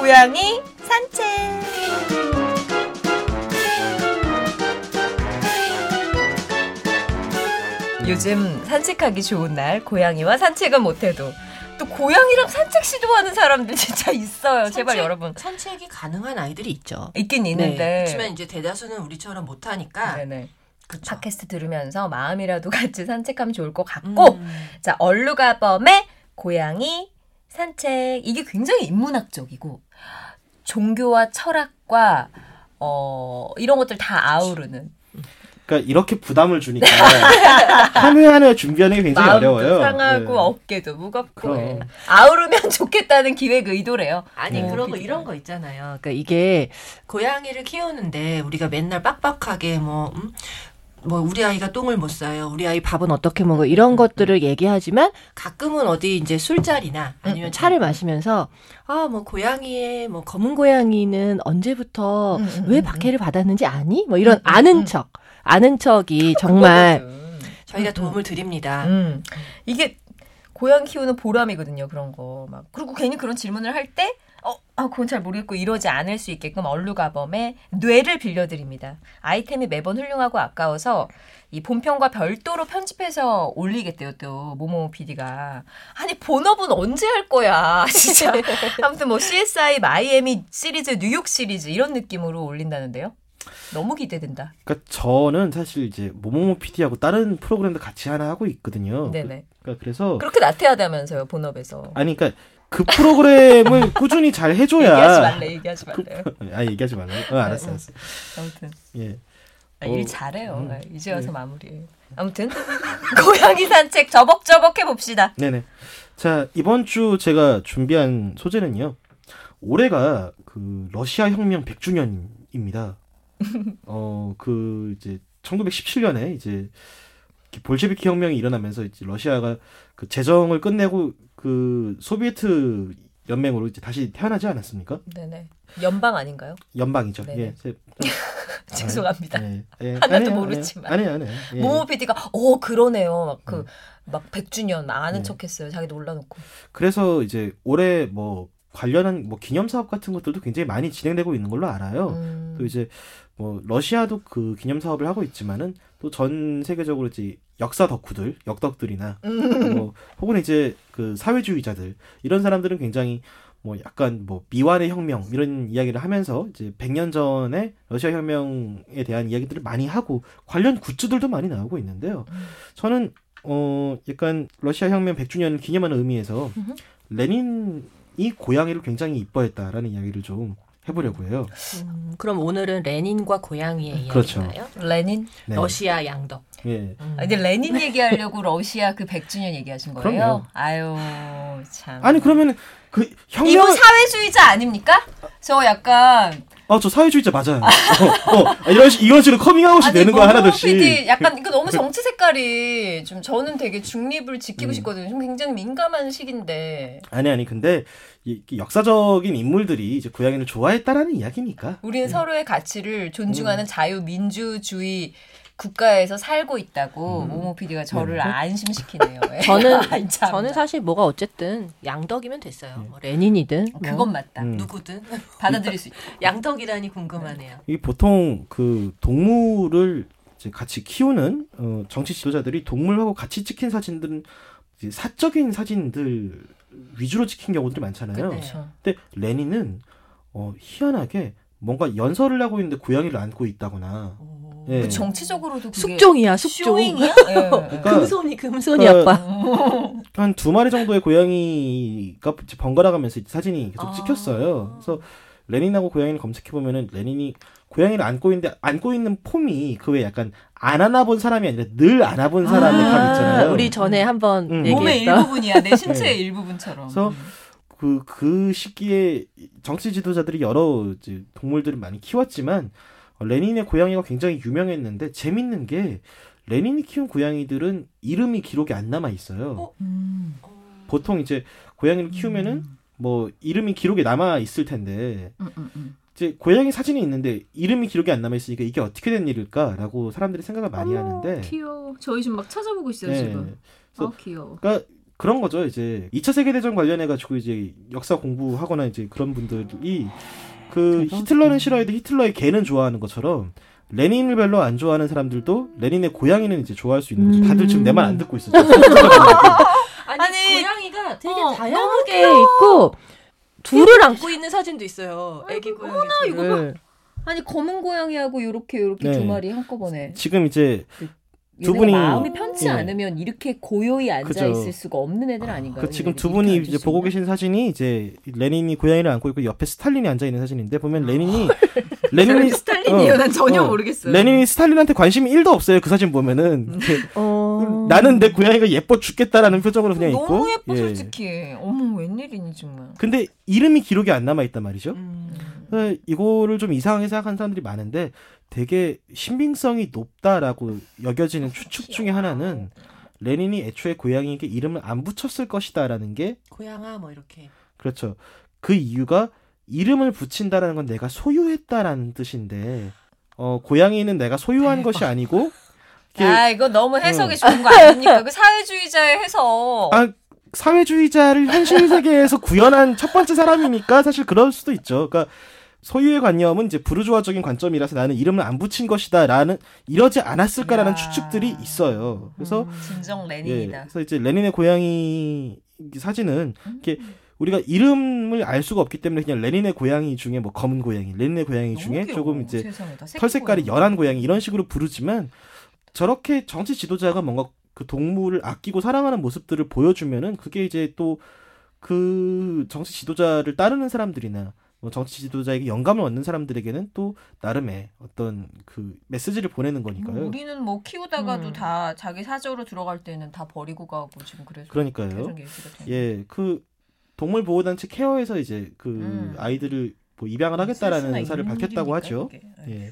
고양이 산책. 요즘 산책하기 좋은 날 고양이와 산책은 못해도 또 고양이랑 산책 시도하는 사람들 진짜 있어요. 제발 여러분. 산책이 가능한 아이들이 있죠. 있긴 있는데. 네. 그렇지만 이제 대다수는 우리처럼 못하니까. 네네. 그쵸. 팟캐스트 들으면서 마음이라도 같이 산책하면 좋을 것 같고. 자, 얼루가범의 고양이 산책. 이게 굉장히 인문학적이고 종교와 철학과 이런 것들 다 아우르는. 그러니까 이렇게 부담을 주니까 한 회 한 회 준비하는 게 굉장히 어려워요. 상하고 네. 어깨도 무겁고 아우르면 좋겠다는 기획 의도래요. 아니 그러고 이런 거 있잖아요. 그러니까 이게 고양이를 키우는데 우리가 맨날 빡빡하게 뭐 우리 아이가 똥을 못 싸요. 우리 아이 밥은 어떻게 먹어. 이런 것들을 얘기하지만 가끔은 어디 이제 술자리나 아니면 차를 마시면서 뭐 고양이의 뭐 검은 고양이는 언제부터 왜 박해를 받았는지 아니? 뭐 이런 아는 척이 정말 저희가 도움을 드립니다. 이게 고양이 키우는 보람이거든요. 그런 거 막. 그리고 괜히 그런 질문을 할 때 그건 잘 모르겠고 이러지 않을 수 있게끔 얼루가범의 뇌를 빌려드립니다. 아이템이 매번 훌륭하고 아까워서 이 본편과 별도로 편집해서 올리겠대요. 또 모모 PD가. 아니 본업은 언제 할 거야. 진짜. 아무튼 뭐 CSI 마이애미 시리즈, 뉴욕 시리즈 이런 느낌으로 올린다는데요. 너무 기대된다. 그러니까 저는 사실 이제 모모모 PD하고 다른 프로그램도 같이 하나 하고 있거든요. 네네. 그래서 그렇게 나태하다면서요 본업에서. 아니 그러니까 그 프로그램을 꾸준히 잘 해줘야. 얘기하지 말래요. 얘기하지 말래요. 알았어. 아무튼. 예. 일 잘해요. 이제 와서 마무리해요. 아무튼 고양이 산책 저벅저벅 해봅시다. 네네. 자, 이번 주 제가 준비한 소재는요. 올해가 그 러시아 혁명 100주년입니다. 이제 1917년에 이제 볼셰비키 혁명이 일어나면서 이제 러시아가 그 제정을 끝내고 그 소비에트 연맹으로 이제 다시 태어나지 않았습니까? 네네. 연방 아닌가요? 연방이죠. 네네. 예. 죄송합니다. 예. 하나도 모르지만. 아니에요. 예. 모모 PD가 그러네요. 막 100주년 아는 척했어요. 자기도 올라놓고. 그래서 이제 올해 뭐 관련한 뭐 기념 사업 같은 것들도 굉장히 많이 진행되고 있는 걸로 알아요. 또 이제 뭐 러시아도 그 기념 사업을 하고 있지만은 또 전 세계적으로 이제 역사 덕후들, 역덕들이나 뭐 혹은 이제 그 사회주의자들 이런 사람들은 굉장히 뭐 약간 뭐 미완의 혁명 이런 이야기를 하면서 이제 100년 전에 러시아 혁명에 대한 이야기들을 많이 하고 관련 굿즈들도 많이 나오고 있는데요. 저는 약간 러시아 혁명 100주년을 기념하는 의미에서 레닌이 고양이를 굉장히 이뻐했다라는 이야기를 좀 해보려고 해요. 그럼 오늘은 레닌과 고양이의 그렇죠. 이야기인가요? 레닌? 네. 러시아 양덕. 예. 근데 레닌 얘기하려고 러시아 그 100주년 얘기하신 거예요? 그럼요. 아유 참. 아니 그러면은 그 혁명 이분 사회주의자 아닙니까? 저 약간 저 사회주의자 맞아요. 이런 식으로 커밍아웃이 되는 거야 하나둘씩. PD 약간 이거 너무 정치 색깔이 좀 저는 되게 중립을 지키고 싶거든요. 좀 굉장히 민감한 시기인데. 아니 근데 이 역사적인 인물들이 이제 고양이를 좋아했다라는 이야기니까. 우리는 서로의 가치를 존중하는 자유민주주의 국가에서 살고 있다고 모모 PD가 저를 안심시키네요. 저는 사실 뭐가 어쨌든 양덕이면 됐어요. 뭐 레닌이든 그건 맞다. 누구든 받아들일 수 있다. 양덕이라니 궁금하네요. 이 보통 그 동물을 이제 같이 키우는 정치 지도자들이 동물하고 같이 찍힌 사진들은 이제 사적인 사진들 위주로 찍힌 경우들이 많잖아요. 그렇죠. 근데 레닌은 희한하게 뭔가 연설을 하고 있는데 고양이를 안고 있다거나. 예. 정치적으로도 그게 숙종이야, 숙종. 쇼잉이야? 그러니까, 금손이 아빠. 한 2마리 정도의 고양이가 번갈아 가면서 사진이 계속 찍혔어요. 그래서 레닌하고 고양이를 검색해 보면은 레닌이 고양이를 안고 있는데 안고 있는 폼이 그 외에 약간 안 안아본 사람이 아니라 늘 안아본 사람의 감 있잖아요. 우리 전에 한번 몸의 일부분이야. 내 신체의 일부분처럼. 그래서 그 시기에 정치 지도자들이 여러 이제 동물들을 많이 키웠지만 레닌의 고양이가 굉장히 유명했는데 재밌는 게 레닌이 키운 고양이들은 이름이 기록에 안 남아 있어요. 보통 이제 고양이를 키우면은 뭐 이름이 기록에 남아 있을 텐데 이제 고양이 사진이 있는데 이름이 기록에 안 남아 있으니까 이게 어떻게 된 일일까라고 사람들이 생각을 많이 하는데 귀여워. 저희 좀 막 찾아보고 있어요 네. 지금. 귀여워. 그러니까 그런 거죠. 이제 2차 세계대전 관련해 가지고 이제 역사 공부하거나 이제 그런 분들이 그 히틀러는 싫어해도 히틀러의 개는 좋아하는 것처럼 레닌을 별로 안 좋아하는 사람들도 레닌의 고양이는 이제 좋아할 수 있는 거죠. 다들 지금 내 말 안 듣고 있어. 아니 고양이가 되게 다양하게 있고 둘을 안고 있는 사진도 있어요. 애기 고양이 둘을. 아니 검은 고양이하고 요렇게 네. 두 마리 한꺼번에. 지금 이제 두 얘네가 분이 마음이 편치 예. 않으면 이렇게 고요히 앉아 그죠. 있을 수가 없는 애들 아닌가요? 그 지금 얘네들이 두 분이 이렇게 이제 앉을 수 보고 있나? 계신 사진이 이제 레닌이 고양이를 안고 있고 옆에 스탈린이 앉아 있는 사진인데 보면 레닌이 스탈린이에요? 난 전혀 모르겠어요. 레닌이 스탈린한테 관심이 1도 없어요. 그 사진 보면은 나는 내 고양이가 예뻐 죽겠다라는 표정으로 그냥 있고. 너무 예뻐 예. 솔직히. 어머 웬일이니 정말. 근데 이름이 기록이 안 남아 있단 말이죠. 이거를 좀 이상하게 생각하는 사람들이 많은데 되게 신빙성이 높다라고 여겨지는 추측 중에 하나는 레닌이 애초에 고양이에게 이름을 안 붙였을 것이다라는 게 고양아 뭐 이렇게. 그렇죠. 그 이유가 이름을 붙인다라는 건 내가 소유했다라는 뜻인데 고양이는 내가 소유한 것이 아니고 이거 너무 해석이 좋은 거 아닙니까? 그 사회주의자의 해석. 사회주의자를 현실 세계에서 구현한 첫 번째 사람이니까 사실 그럴 수도 있죠. 그러니까 소유의 관념은 이제 부르주아적인 관점이라서 나는 이름을 안 붙인 것이다라는 이러지 않았을까라는 추측들이 있어요. 그래서 진정 레닌이다. 그래서 이제 레닌의 고양이 사진은 이렇게 우리가 이름을 알 수가 없기 때문에 그냥 레닌의 고양이 중에 뭐 검은 고양이, 레닌의 고양이 중에 조금 이제 털 색깔이 연한 고양이 이런 식으로 부르지만 저렇게 정치 지도자가 뭔가 그 동물을 아끼고 사랑하는 모습들을 보여주면은 그게 이제 또 그 정치 지도자를 따르는 사람들이나 뭐 정치 지도자에게 영감을 얻는 사람들에게는 또 나름의 어떤 그 메시지를 보내는 거니까요. 우리는 뭐 키우다가도 다 자기 사저로 들어갈 때는 다 버리고 가고 지금 그래서 그러니까요. 예, 그 동물 보호 단체 케어에서 이제 그 아이들을 뭐 입양을 하겠다라는 의사를 밝혔다고 하죠. 예.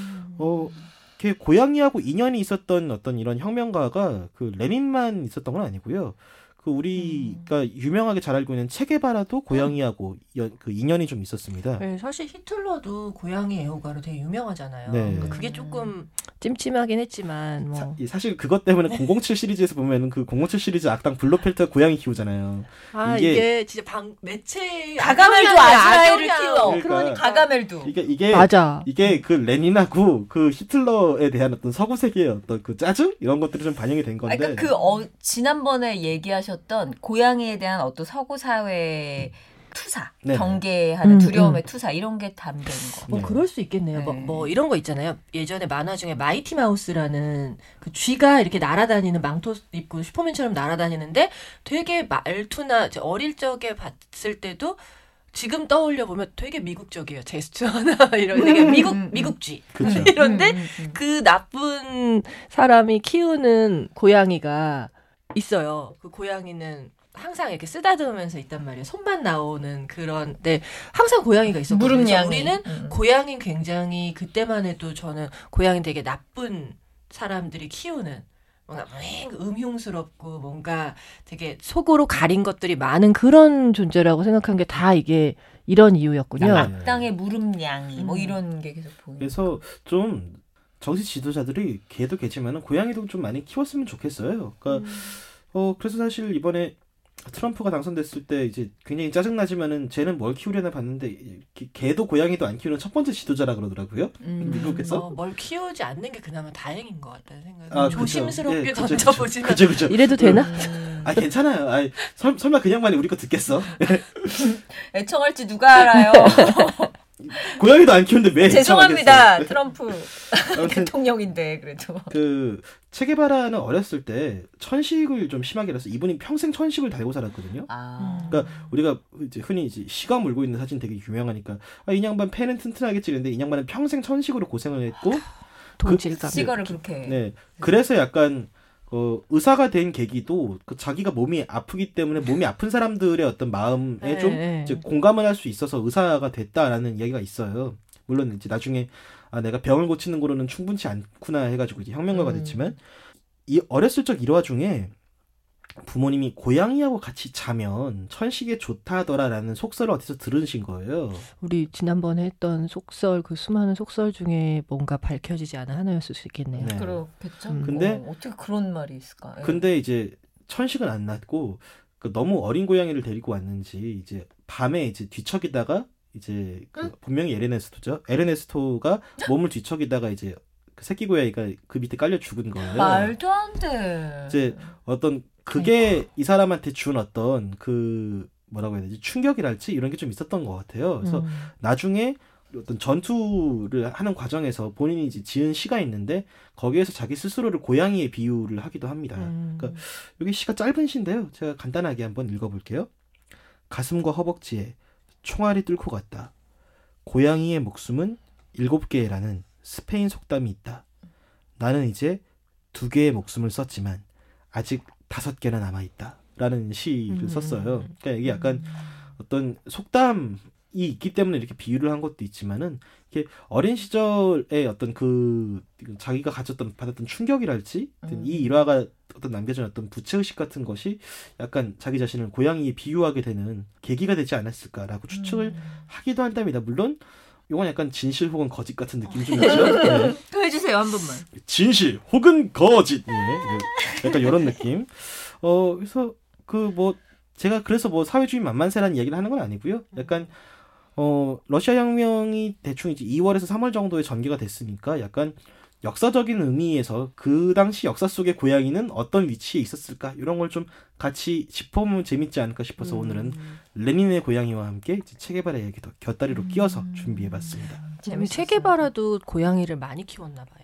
이렇게 고양이하고 인연이 있었던 어떤 이런 혁명가가 그 레닌만 있었던 건 아니고요. 그 우리가 유명하게 잘 알고 있는 체게바라도 고양이하고 그 인연이 좀 있었습니다. 네, 사실 히틀러도 고양이 애호가로 되게 유명하잖아요. 네. 그러니까 그게 조금 찜찜하긴 했지만 뭐. 사실 그것 때문에 007 시리즈에서 보면은 그 007 시리즈 악당 블로펠트가 고양이 키우잖아요. 이게 진짜 매체 가가멜도 아즈라엘을 키워. 그러니까 가가멜도. 이게 맞아. 이게 그 레닌하고 그 히틀러에 대한 어떤 서구 세계의 어떤 그 짜증 이런 것들이 좀 반영이 된 건데. 그러니까 지난번에 얘기하셨던 고양이에 대한 어떤 서구 사회 투사, 네네. 경계하는 두려움의 투사 이런 게 담겨 있는 거. 뭐 그럴 수 있겠네요. 네. 뭐 이런 거 있잖아요. 예전에 만화 중에 마이티 마우스라는 그 쥐가 이렇게 날아다니는 망토 입고 슈퍼맨처럼 날아다니는데 되게 말투나 어릴 적에 봤을 때도 지금 떠올려 보면 되게 미국적이에요. 제스처나 이런 되게 미국쥐. 그쵸. 이런데 그 나쁜 사람이 키우는 고양이가 있어요. 그 고양이는 항상 이렇게 쓰다듬으면서 있단 말이에요. 손만 나오는 그런데 항상 고양이가 있었거든요. 무릎냥이. 우리는 고양이 굉장히 그때만 해도 저는 고양이 되게 나쁜 사람들이 키우는 뭔가 음흉스럽고 뭔가 되게 속으로 가린 것들이 많은 그런 존재라고 생각한 게 다 이게 이런 이유였군요. 악당의 무릎냥이 뭐 이런 게 계속 보여요. 그래서 좀 정치 지도자들이 개도 개지만은 고양이도 좀 많이 키웠으면 좋겠어요. 그러니까 그래서 사실 이번에 트럼프가 당선됐을 때 이제 굉장히 짜증나지만은 쟤는 뭘 키우려나 봤는데 개도 고양이도 안 키우는 첫 번째 지도자라 그러더라고요. 미국에서. 뭘 키우지 않는 게 그나마 다행인 것 같다는 생각이. 조심스럽게 예, 그쵸, 던져보지만. 그죠. 이래도 되나? 괜찮아요. 설마 그 양반이 우리 거 듣겠어? 애청할지 누가 알아요. 고양이도 안 키우는데 왜 죄송합니다. 트럼프 아무튼 대통령인데 그래도. 그 체게바라는 어렸을 때 천식을 좀 심하게 해서 이분이 평생 천식을 달고 살았거든요. 그러니까 우리가 이제 흔히 이제 시가 물고 있는 사진 되게 유명하니까 이 양반 폐는 튼튼하게 찌는데 이 양반은 평생 천식으로 고생을 했고 동질감. 시가를 그렇게. 네. 그래서 약간 의사가 된 계기도 자기가 몸이 아프기 때문에 몸이 아픈 사람들의 어떤 마음에 좀 이제 공감을 할 수 있어서 의사가 됐다라는 이야기가 있어요. 물론 이제 나중에 내가 병을 고치는 거로는 충분치 않구나 해가지고 이제 혁명가가 됐지만 이 어렸을 적 일화 중에 부모님이 고양이하고 같이 자면 천식에 좋다더라라는 속설을 어디서 들으신 거예요. 우리 지난번에 했던 속설 그 수많은 속설 중에 뭔가 밝혀지지 않은 하나였을 수 있겠네요. 네. 그렇겠죠. 근데 어떻게 그런 말이 있을까? 근데 이제 천식은 안 났고 그 너무 어린 고양이를 데리고 왔는지 이제 밤에 이제 뒤척이다가 이제 그 분명히 에르네스토가 몸을 뒤척이다가 이제 그 새끼 고양이가 그 밑에 깔려 죽은 거예요. 말도 안 돼. 이제 어떤 그게 이 사람한테 준 어떤 그 뭐라고 해야 되지 충격이랄지 이런 게 좀 있었던 것 같아요. 그래서 나중에 어떤 전투를 하는 과정에서 본인이 이제 지은 시가 있는데 거기에서 자기 스스로를 고양이에 비유를 하기도 합니다. 그러니까 여기 시가 짧은 시인데요. 제가 간단하게 한번 읽어볼게요. 가슴과 허벅지에 총알이 뚫고 갔다. 고양이의 목숨은 7개라는 스페인 속담이 있다. 나는 이제 2개의 목숨을 썼지만 아직 5개나 남아있다. 라는 시를 썼어요. 그러니까 이게 약간 어떤 속담이 있기 때문에 이렇게 비유를 한 것도 있지만은 이게 어린 시절에 어떤 그 자기가 받았던 충격이랄지 이 일화가 어떤 남겨진 어떤 부채의식 같은 것이 약간 자기 자신을 고양이에 비유하게 되는 계기가 되지 않았을까라고 추측을 하기도 한답니다. 물론 이건 약간 진실 혹은 거짓 같은 느낌이 좀 있죠. 네. 또 해주세요 한 번만. 진실 혹은 거짓. 네. 약간 이런 느낌. 그래서 그 뭐 제가 그래서 뭐 사회주의 만만세라는 얘기를 하는 건 아니고요. 약간 러시아 혁명이 대충 이제 2월에서 3월 정도에 전개가 됐으니까 약간 역사적인 의미에서 그 당시 역사 속의 고양이는 어떤 위치에 있었을까 이런 걸 좀 같이 짚어보면 재밌지 않을까 싶어서 오늘은 레닌의 고양이와 함께 체게바라 얘기 더 곁다리로 끼워서 준비해봤습니다. 체게바라도 고양이를 많이 키웠나 봐요.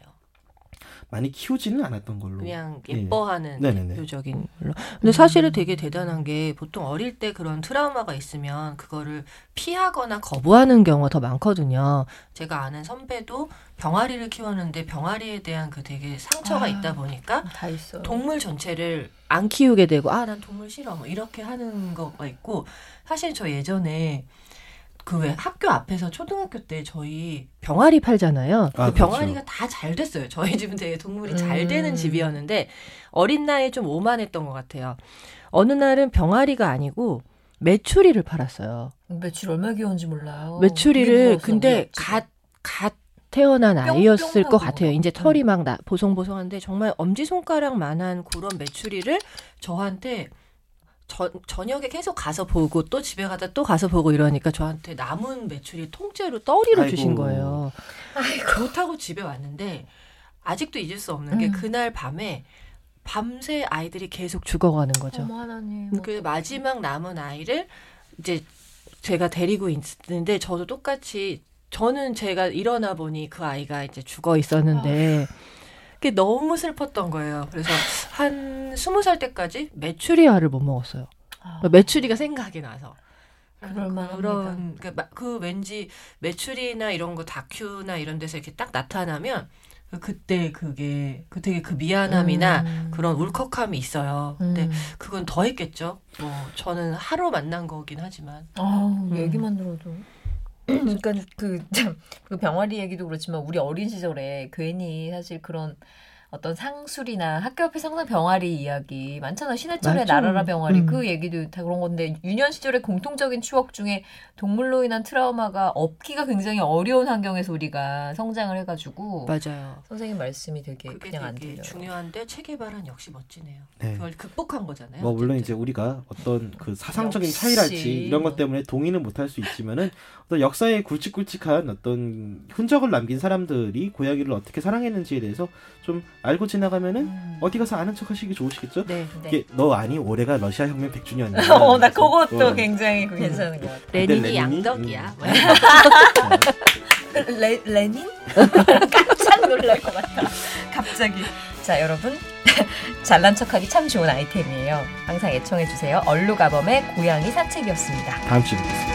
많이 키우지는 않았던 걸로. 그냥 예뻐하는 네. 대표적인 걸로. 근데 사실은 되게 대단한 게 보통 어릴 때 그런 트라우마가 있으면 그거를 피하거나 거부하는 경우가 더 많거든요. 제가 아는 선배도 병아리를 키웠는데 병아리에 대한 그 되게 상처가 있다 보니까 다 있어. 동물 전체를 안 키우게 되고 난 동물 싫어 뭐 이렇게 하는 거가 있고 사실 저 예전에 그 왜 학교 앞에서 초등학교 때 저희 병아리 팔잖아요. 그 병아리가 그렇죠. 다 잘 됐어요. 저희 집은 되게 동물이 잘 되는 집이었는데 어린 나이에 좀 오만했던 것 같아요. 어느 날은 병아리가 아니고 메추리를 팔았어요. 메추리 얼마나 귀여운지 몰라요. 메추리를 근데 갓 태어난 아이였을 것 같아요. 이제 털이 막 보송보송한데 정말 엄지손가락만한 그런 메추리를 저한테 저녁에 계속 가서 보고 또 집에 가다 또 가서 보고 이러니까 저한테 남은 메추리 통째로 떠리로 주신 거예요. 그렇다고 집에 왔는데 아직도 잊을 수 없는 게 그날 밤새 아이들이 계속 죽어가는 거죠. 어머 하나님. 그 마지막 남은 아이를 이제 제가 데리고 있는데 저도 똑같이 저는 제가 일어나 보니 그 아이가 이제 죽어 있었는데 그게 너무 슬펐던 거예요. 그래서 한 20살 때까지 메추리알을 못 먹었어요. 메추리가 생각이 나서. 그런 그 왠지 메추리나 이런 거 다큐나 이런 데서 이렇게 딱 나타나면 그때 그게 되게 그 미안함이나 그런 울컥함이 있어요. 근데 그건 더 했겠죠. 뭐 저는 하루 만난 거긴 하지만. 얘기만 들어도. 그러니까 그 병아리 얘기도 그렇지만 우리 어린 시절에 괜히 사실 그런 어떤 상술이나 학교 앞에 항상 병아리 이야기 많잖아요. 신해철의 나라라 병아리 그 얘기도 다 그런 건데 유년 시절의 공통적인 추억 중에 동물로 인한 트라우마가 없기가 굉장히 어려운 환경에서 우리가 성장을 해가지고 맞아요. 선생님 말씀이 되게 그냥 안 되게 들려요. 중요한데 체게바라는 역시 멋지네요. 네. 그걸 극복한 거잖아요. 뭐 물론 어쨌든. 이제 우리가 어떤 그 사상적인 역시. 차이랄지 이런 것 때문에 동의는 못할 수 있지만은 어떤 역사에 굵직굵직한 어떤 흔적을 남긴 사람들이 고양이를 어떻게 사랑했는지에 대해서 좀 알고 지나가면은 어디 가서 아는 척하시기 좋으시겠죠? 네. 이게 너 아니 올해가 러시아 혁명 100주년이야. 나 그것도 굉장히 괜찮은 것 같아. 레닌이 양덕이야. 레닌? 깜짝 놀랄 것 같아. 갑자기. 자, 여러분. 잘난 척하기 참 좋은 아이템이에요. 항상 애청해주세요. 얼룩아범의 고양이 산책이었습니다. 다음 주에 뵙겠습니다.